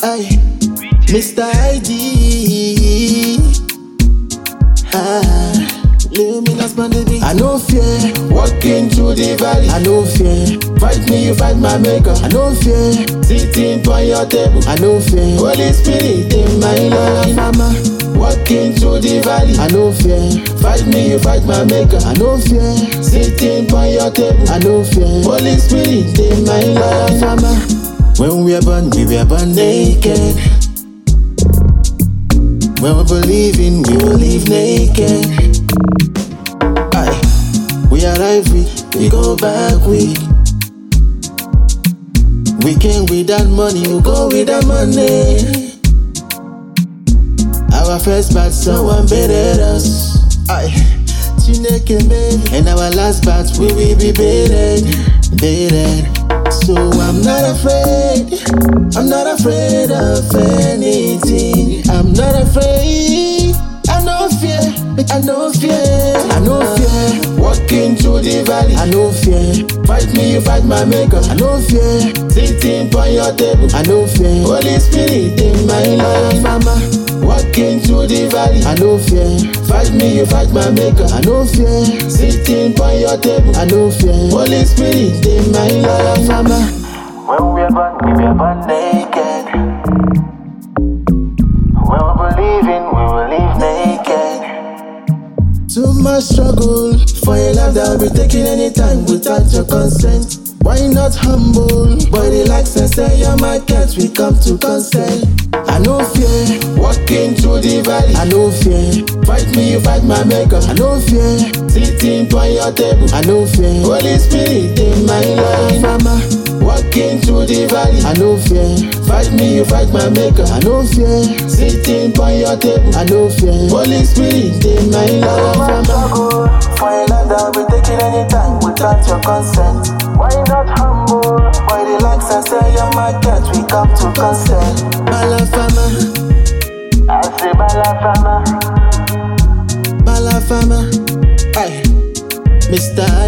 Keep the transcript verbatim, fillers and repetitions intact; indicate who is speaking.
Speaker 1: Aye, Mister I D. Ah, luminous on the beat. I no fear, walking through the valley. I no fear, fight me, you fight my maker. I no fear, sitting on your table. I no fear, Holy Spirit in my life. Mama, walking through the valley. I no fear, fight me, you fight my maker. I no fear, sitting on your table. I no fear, Holy Spirit in my life. Mama, when we are born, we were born naked. When we believe in, we will live naked. Aye. We arrive weak, we go back weak. We came without money, we go without money. Our first batch, someone baited us. Aye. Chineke me. And our last batch, we will be baited. Baited. So I'm not afraid, I'm not afraid of anything. I'm not afraid, I no fear, I no fear, I no fear. Walking through the valley, I no fear. Fight me, you fight my maker, I no fear. Sitting on your table, I no fear. Holy Spirit in my life, mama. Walking through the valley, I no fear. Fight me, you fight my maker, I no fear. Sitting on your table, I no fear. Holy Spirit in my life, mama. When we are born, we were born naked. When we believe in, we will live naked. Too much struggle for a life that will be taken anytime without your consent. Why not humble? Body likes and say you're my cat, we come to consent. I no fear, walking through the valley. I no fear, fight me, you fight my maker. I no fear, sitting on your table. I no fear, Holy Spirit in my life, mama. Walking through the valley, I no fear. Fight me, you fight my maker. I no fear. Sitting on your table, I no fear. Holy Spirit in my life, mama. For a life that will be taken anytime without your consent. Why not humble? Why relax and say you're my cat? We come to consent. Balafama, I say Balafama, Balafama. Aye, Mister